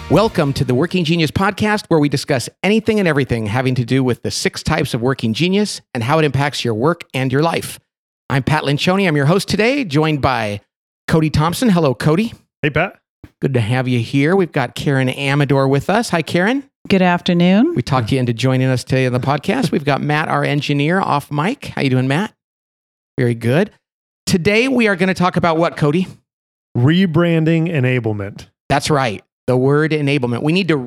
Welcome to the Working Genius podcast, where we discuss anything and everything having to do with the 6 types of working genius and how it impacts your work and your life. I'm Pat Lencioni. I'm your host today, joined by Cody Thompson. Hello, Cody. Hey, Pat. Good to have you here. We've got Karen Amador with us. Hi, Karen. Good afternoon. We talked you into joining us today on the podcast. We've got Matt, our engineer, off mic. How you doing, Matt? Very good. Today, we are going to talk about what, Cody? Rebranding enablement. That's right. The word enablement. We need to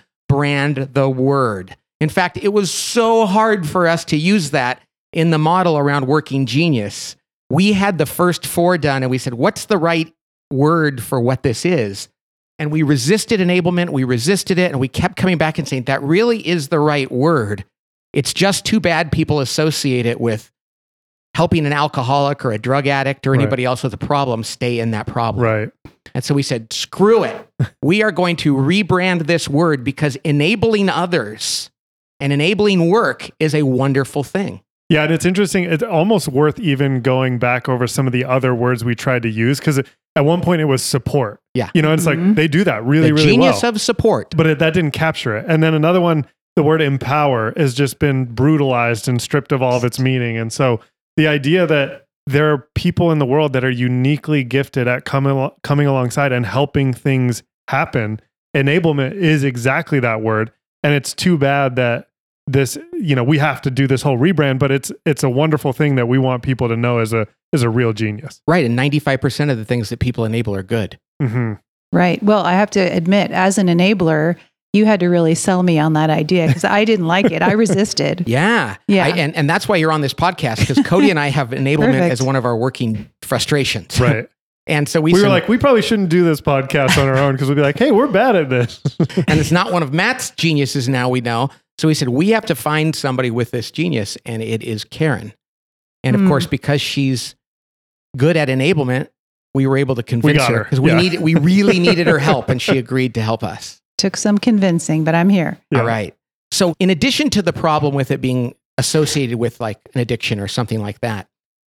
rebrand the word. In fact, it was so hard for us to use that in the model around Working Genius. We had the first 4 done and we said, what's the right word for what this is? And we resisted enablement. We resisted it. And we kept coming back and saying, that really is the right word. It's just too bad people associate it with helping an alcoholic or a drug addict or anybody else with a problem stay in that problem. Right. And so we said, screw it. We are going to rebrand this word because enabling others and enabling work is a wonderful thing. Yeah, and it's interesting. It's almost worth even going back over some of the other words we tried to use, because at one point it was support. Yeah. You know, it's like they do that really, really well. The genius of support. But that didn't capture it. And then another one, the word empower, has just been brutalized and stripped of all of its meaning. And so the idea that there are people in the world that are uniquely gifted at coming alongside and helping things happen. Enablement is exactly that word. And it's too bad that this, we have to do this whole rebrand, but it's a wonderful thing that we want people to know as a real genius. Right. And 95% of the things that people enable are good. Mm-hmm. Right. Well, I have to admit, as an enabler, you had to really sell me on that idea because I didn't like it. I resisted. Yeah. And that's why you're on this podcast, because Cody and I have enablement as one of our working frustrations. Right. And so we were like, we probably shouldn't do this podcast on our own, because we'd be like, hey, we're bad at this. And it's not one of Matt's geniuses now, we know. So we said, we have to find somebody with this genius, and it is Karen. And of course, because she's good at enablement, we were able to convince her, because we really needed her help, and she agreed to help us. Took some convincing, but I'm here. Yeah. All right. So in addition to the problem with it being associated with like an addiction or something like that,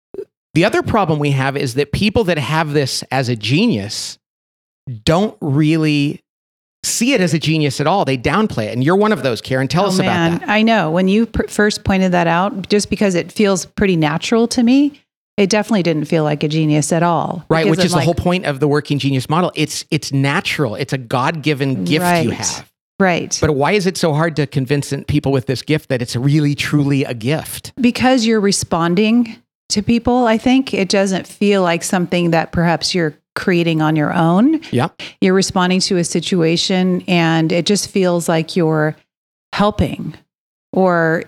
the other problem we have is that people that have this as a genius don't really see it as a genius at all. They downplay it. And you're one of those, Karen. Tell us about that. I know. When you first pointed that out, just because it feels pretty natural to me, it definitely didn't feel like a genius at all. Right, which is the whole point of the Working Genius model. It's natural. It's a God-given gift you have. Right. But why is it so hard to convince people with this gift that it's really, truly a gift? Because you're responding to people, I think. It doesn't feel like something that perhaps you're creating on your own. Yeah. You're responding to a situation, and it just feels like you're helping. Or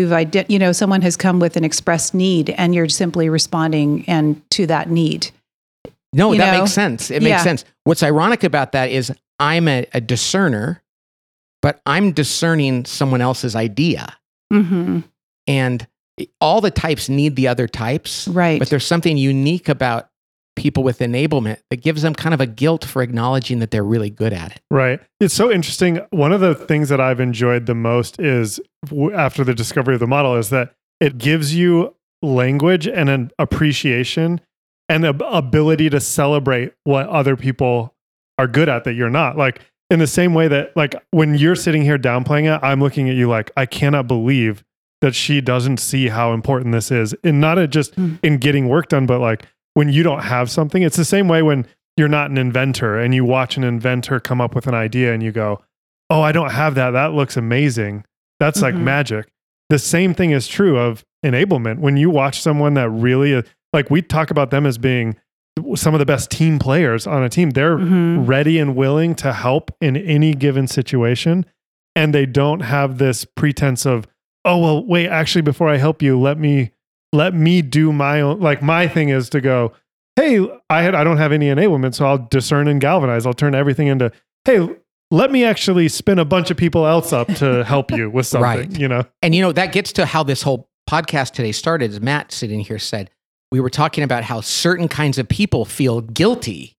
someone has come with an expressed need, and you're simply responding to that need. No, that makes sense. It makes sense. What's ironic about that is I'm a discerner, but I'm discerning someone else's idea. Mm-hmm. And all the types need the other types. Right. But there's something unique about people with enablement that gives them kind of a guilt for acknowledging that they're really good at it. Right. It's so interesting. One of the things that I've enjoyed the most is after the discovery of the model is that it gives you language and an appreciation and the ability to celebrate what other people are good at that you're not. Like in the same way that like when you're sitting here downplaying it, I'm looking at you like, I cannot believe that she doesn't see how important this is. And not just in getting work done, but like when you don't have something. It's the same way when you're not an inventor and you watch an inventor come up with an idea and you go, oh, I don't have that. That looks amazing. That's like magic. The same thing is true of enablement. When you watch someone that really, like we talk about them as being some of the best team players on a team, they're ready and willing to help in any given situation. And they don't have this pretense of, oh, well, wait, actually, before I help you, let me do my own. Like my thing is to go, hey, I don't have any enablement, so I'll discern and galvanize. I'll turn everything into, hey, let me actually spin a bunch of people else up to help you with something, right. And that gets to how this whole podcast today started. As Matt sitting here said, we were talking about how certain kinds of people feel guilty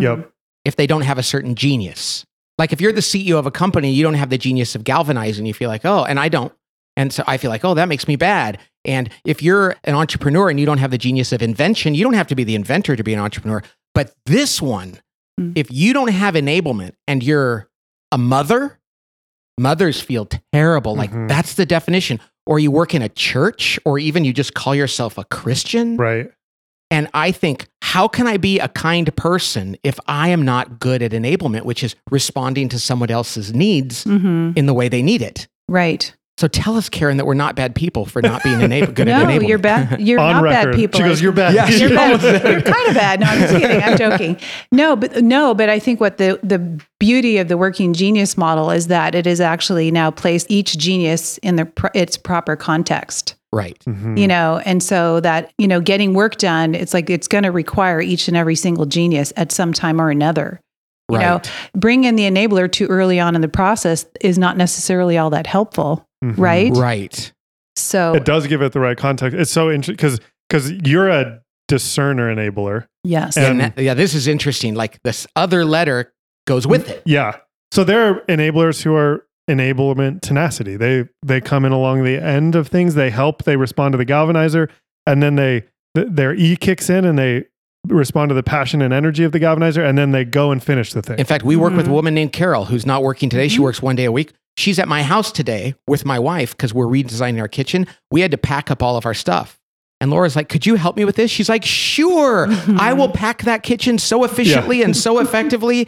if they don't have a certain genius. Like if you're the CEO of a company, you don't have the genius of galvanizing. You feel like, oh, and I don't. And so I feel like, oh, that makes me bad. And if you're an entrepreneur and you don't have the genius of invention, you don't have to be the inventor to be an entrepreneur. But this one, if you don't have enablement and you're a mother. Mothers feel terrible. Like that's the definition. Or you work in a church, or even you just call yourself a Christian. Right. And I think, how can I be a kind person if I am not good at enablement, which is responding to someone else's needs in the way they need it? Right. So tell us, Karen, that we're not bad people for not being good at enablement. No, you're bad. You're On not record. bad people. She goes, "You're bad." Yeah, You're bad. You're kind of bad. No, I'm just kidding. I'm joking. No, but I think what the beauty of the working genius model is that it is actually now placed each genius in its proper context. Right. You know, and so that, you know, getting work done, it's like it's going to require each and every single genius at some time or another. You know, bring in the enabler too early on in the process is not necessarily all that helpful, right? Right. So it does give it the right context. It's so interesting because you're a discerner enabler. yes. And- This is interesting. Like this other letter goes with it. Yeah. So there are enablers who are enablement tenacity. They come in along the end of things. They help. They respond to the galvanizer, and then their E kicks in, and they respond to the passion and energy of the galvanizer, and then they go and finish the thing. In fact, we work with a woman named Carol who's not working today. She works 1 day a week. She's at my house today with my wife because we're redesigning our kitchen. We had to pack up all of our stuff. And Laura's like, could you help me with this? She's like, sure. I will pack that kitchen so efficiently and so effectively.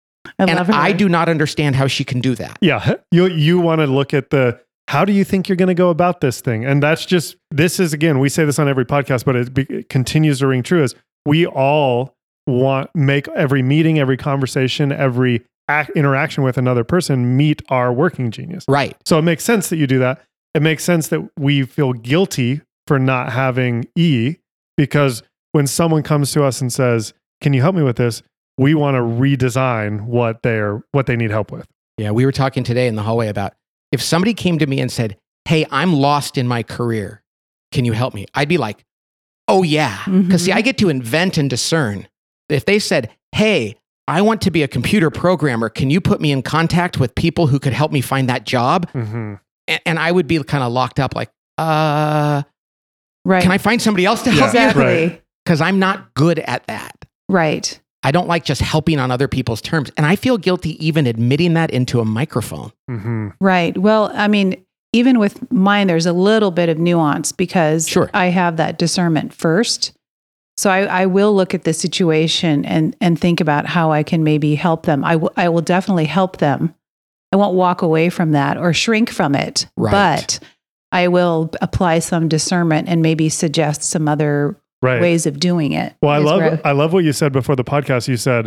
I do not understand how she can do that. Yeah. You want to look at how do you think you're going to go about this thing? And this is, again, we say this on every podcast, but it continues to ring true, is we all make every meeting, every conversation, every interaction with another person meet our working genius. Right. So it makes sense that you do that. It makes sense that we feel guilty for not having E, because when someone comes to us and says, can you help me with this? We want to redesign what they need help with. Yeah. We were talking today in the hallway about if somebody came to me and said, hey, I'm lost in my career. Can you help me? I'd be like, oh yeah. Because see, I get to invent and discern. If they said, hey, I want to be a computer programmer. Can you put me in contact with people who could help me find that job? And I would be kind of locked up like, right. Can I find somebody else to help me? Exactly. Because I'm not good at that. Right. I don't like just helping on other people's terms. And I feel guilty even admitting that into a microphone. Right. Well, I mean, even with mine, there's a little bit of nuance because I have that discernment first. So I will look at the situation and think about how I can maybe help them. I will definitely help them. I won't walk away from that or shrink from it, but I will apply some discernment and maybe suggest some other ways of doing it. Well, I love what you said before the podcast. You said,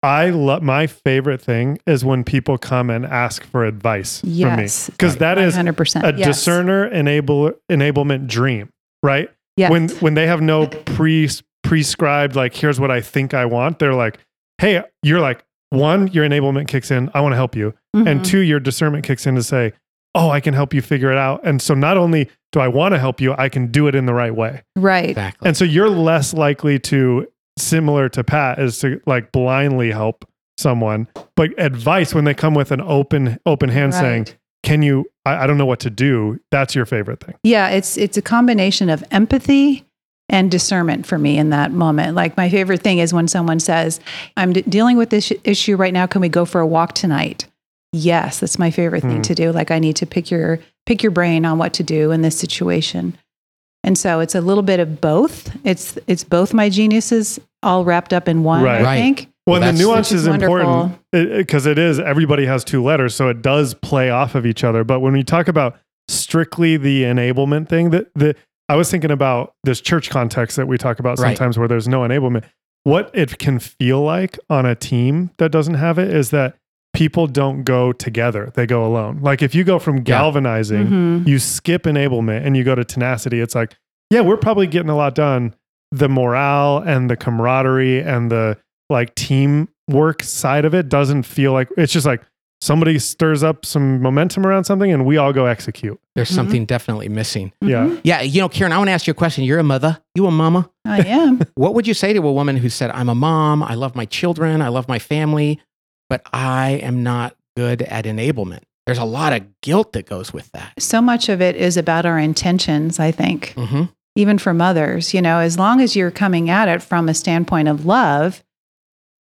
my favorite thing is when people come and ask for advice from me. Because that is 100%. A discerner enablement dream, right? Yes. When they have no prescribed, like, here's what I think I want. They're like, hey, you're like, one, your enablement kicks in. I want to help you. And two, your discernment kicks in to say, oh, I can help you figure it out. And so not only do I want to help you, I can do it in the right way. Right. Exactly. And so you're less likely to, similar to Pat, is to like blindly help someone. But advice, when they come with an open hand saying, can you, I don't know what to do. That's your favorite thing. Yeah. It's a combination of empathy and discernment for me in that moment. Like my favorite thing is when someone says, I'm dealing with this issue right now. Can we go for a walk tonight? Yes, that's my favorite thing to do. Like I need to pick your brain on what to do in this situation. And so it's a little bit of both. It's both my geniuses all wrapped up in one, I think. Well, and the nuance is important because everybody has two letters, so it does play off of each other. But when we talk about strictly the enablement thing, I was thinking about this church context that we talk about sometimes where there's no enablement. What it can feel like on a team that doesn't have it is that people don't go together. They go alone. Like if you go from galvanizing, you skip enablement and you go to tenacity, it's like, yeah, we're probably getting a lot done. The morale and the camaraderie and the like teamwork side of it doesn't feel like, it's just like somebody stirs up some momentum around something and we all go execute. There's something definitely missing. Yeah. Yeah. You know, Karen, I want to ask you a question. You're a mother. You a mama? I am. What would you say to a woman who said, I'm a mom, I love my children, I love my family, but I am not good at enablement? There's a lot of guilt that goes with that. So much of it is about our intentions, I think, even for mothers. You know, as long as you're coming at it from a standpoint of love,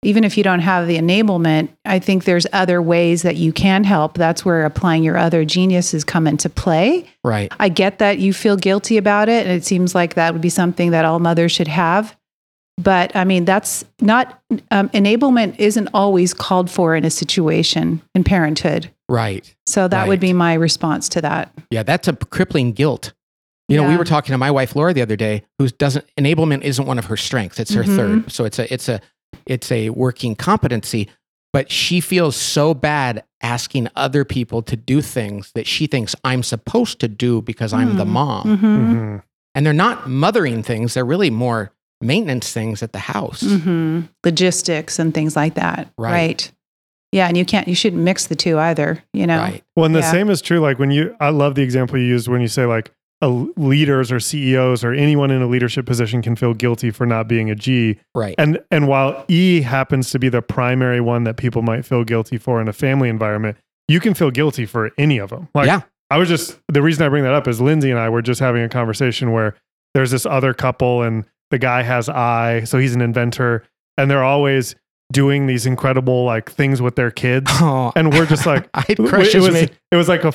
even if you don't have the enablement, I think there's other ways that you can help. That's where applying your other geniuses come into play. Right. I get that you feel guilty about it, and it seems like that would be something that all mothers should have. But I mean, that's not, enablement isn't always called for in a situation in parenthood. Right. So that would be my response to that. Yeah, that's a crippling guilt. You know, we were talking to my wife Laura the other day, who enablement isn't one of her strengths. It's her third. So it's a working competency, but she feels so bad asking other people to do things that she thinks I'm supposed to do because I'm the mom. And they're not mothering things. They're really more maintenance things at the house. Logistics and things like that. Right. Yeah. And you shouldn't mix the two either, you know? Right. Well, and the same is true. Like I love the example you used when you say like leaders or CEOs or anyone in a leadership position can feel guilty for not being a G. Right. And while E happens to be the primary one that people might feel guilty for in a family environment, you can feel guilty for any of them. Like, the reason I bring that up is Lindsay and I were just having a conversation where there's this other couple and the guy has I, so he's an inventor, and they're always doing these incredible like things with their kids. And we're just like, it was like a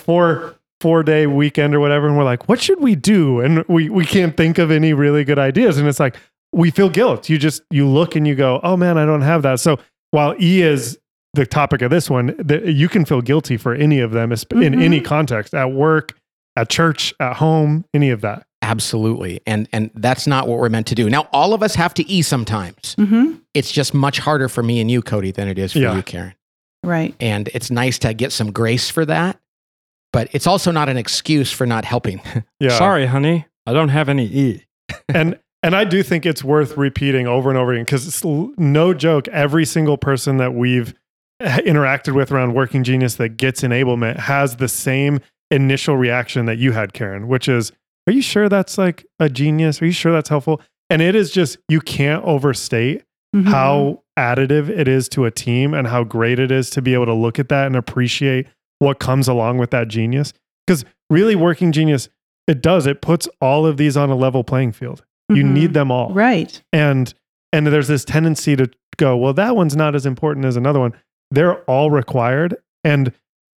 4-day weekend or whatever. And we're like, what should we do? And we can't think of any really good ideas. And it's like, we feel guilt. You look and you go, oh man, I don't have that. So while E is the topic of this one, you can feel guilty for any of them in any context, at work, at church, at home, any of that. Absolutely. And that's not what we're meant to do. Now, all of us have to E sometimes. It's just much harder for me and you, Cody, than it is for you, Karen. Right. And it's nice to get some grace for that, but it's also not an excuse for not helping. Sorry, honey, I don't have any E. And I do think it's worth repeating over and over again, because it's no joke, every single person that we've interacted with around Working Genius that gets enablement has the same initial reaction that you had, Karen, which is, are you sure that's like a genius? Are you sure that's helpful? And it is just, you can't overstate how additive it is to a team and how great it is to be able to look at that and appreciate what comes along with that genius. Because really, Working Genius, it puts all of these on a level playing field. You need them all. Right. And there's this tendency to go, well, that one's not as important as another one. They're all required. And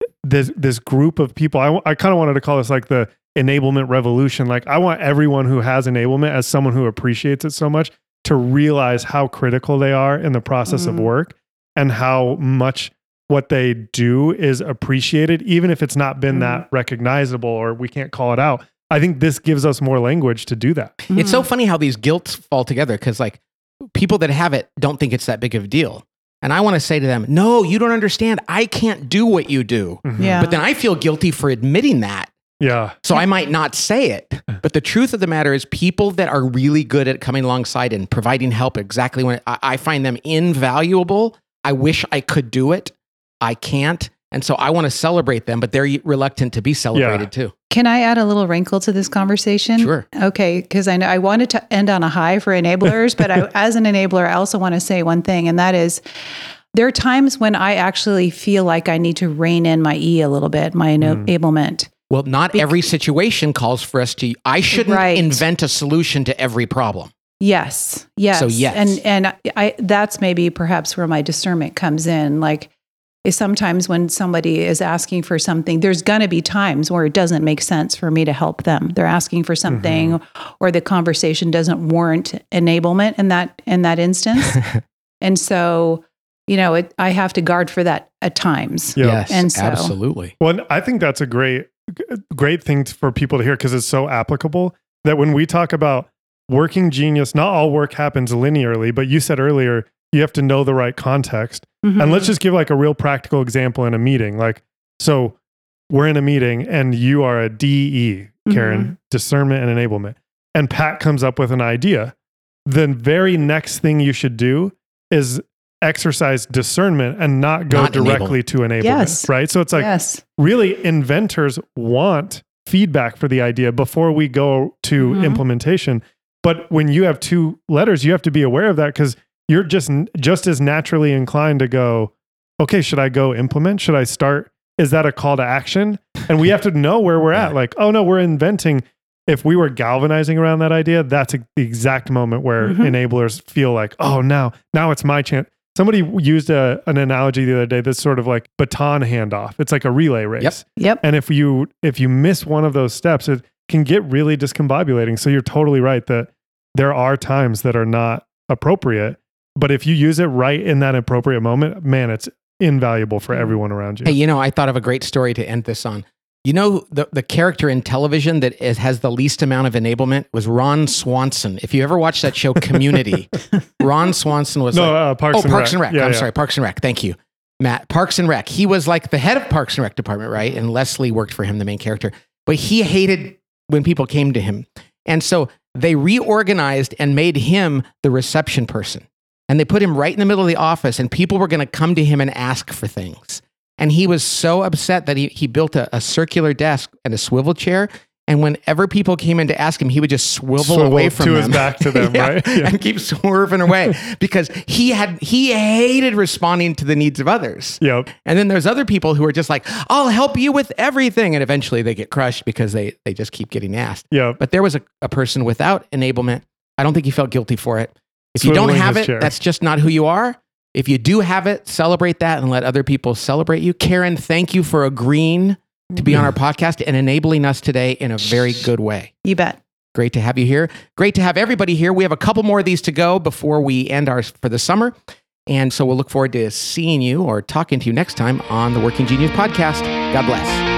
this group of people, I kind of wanted to call this like the enablement revolution. Like, I want everyone who has enablement, as someone who appreciates it so much, to realize how critical they are in the process of work and how much what they do is appreciated, even if it's not been that recognizable or we can't call it out. I think this gives us more language to do that. It's so funny how these guilts fall together, because like people that have it don't think it's that big of a deal. And I want to say to them, no, you don't understand. I can't do what you do. Yeah. But then I feel guilty for admitting that. Yeah. So I might not say it. But the truth of the matter is, people that are really good at coming alongside and providing help exactly when I find them invaluable. I wish I could do it. I can't. And so I want to celebrate them, but they're reluctant to be celebrated too. Can I add a little wrinkle to this conversation? Sure. Okay, because I know I wanted to end on a high for enablers, but as an enabler, I also want to say one thing, and that is, there are times when I actually feel like I need to rein in my E a little bit, my enablement. Well, not every situation calls for us to. I shouldn't invent a solution to every problem. Yes. So yes. And I that's maybe perhaps where my discernment comes in. Like, is sometimes when somebody is asking for something, there's going to be times where it doesn't make sense for me to help them. They're asking for something, or the conversation doesn't warrant enablement in that instance. And so, I have to guard for that at times. Yeah. Yes, and so, absolutely. Well, I think that's a great thing for people to hear, because it's so applicable that when we talk about Working Genius, not all work happens linearly, but you said earlier, you have to know the right context. And let's just give like a real practical example in a meeting. Like, so we're in a meeting and you are a DE, Karen, discernment and enablement. And Pat comes up with an idea. The very next thing you should do is exercise discernment and not go directly to enablement, right? So it's like, really, inventors want feedback for the idea before we go to implementation. But when you have two letters, you have to be aware of that, because you're just as naturally inclined to go, okay, should I go implement? Should I start? Is that a call to action? And we have to know where we're at. Like, oh no, we're inventing. If we were galvanizing around that idea, that's the exact moment where enablers feel like, oh, now it's my chance. somebody used an analogy the other day that's sort of like baton handoff. It's like a relay race. Yep. And if you miss one of those steps, it can get really discombobulating. So you're totally right that there are times that are not appropriate, but if you use it right in that appropriate moment, man, it's invaluable for everyone around you. Hey, I thought of a great story to end this on. The character in television that has the least amount of enablement was Ron Swanson. If you ever watched that show Community, Ron Swanson was Parks and Rec. Yeah, I'm sorry, Parks and Rec. Thank you, Matt. Parks and Rec. He was like the head of Parks and Rec department, right? And Leslie worked for him, the main character. But he hated when people came to him. And so they reorganized and made him the reception person. And they put him right in the middle of the office, and people were going to come to him and ask for things. And he was so upset that he built a circular desk and a swivel chair. And whenever people came in to ask him, he would just swivel away from them. To his back to them, yeah, right? Yeah. And keep swerving away because he hated responding to the needs of others. Yep. And then there's other people who are just like, I'll help you with everything. And eventually they get crushed because they just keep getting asked. Yep. But there was a person without enablement. I don't think he felt guilty for it. If you don't Swiveling have his it, chair. that's just not who you are. If you do have it, celebrate that and let other people celebrate you. Karen, thank you for agreeing to be on our podcast and enabling us today in a very good way. You bet. Great to have you here. Great to have everybody here. We have a couple more of these to go before we end ours for the summer. And so we'll look forward to seeing you or talking to you next time on the Working Genius podcast. God bless.